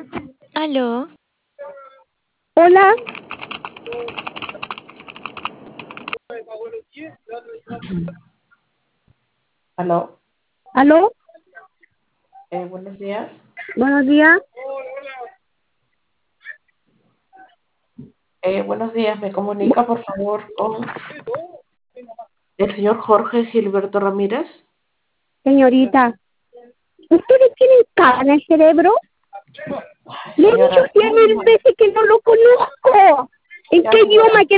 Aló, Hola, Aló, aló, buenos días. buenos días. Buenos días, me comunica por favor con el señor Jorge Gilberto Ramírez. Señorita, ¿ustedes tienen cara en el cerebro? Ay, Le he dicho señora, 100.000 veces que no lo conozco. ¿En ya qué idioma señora.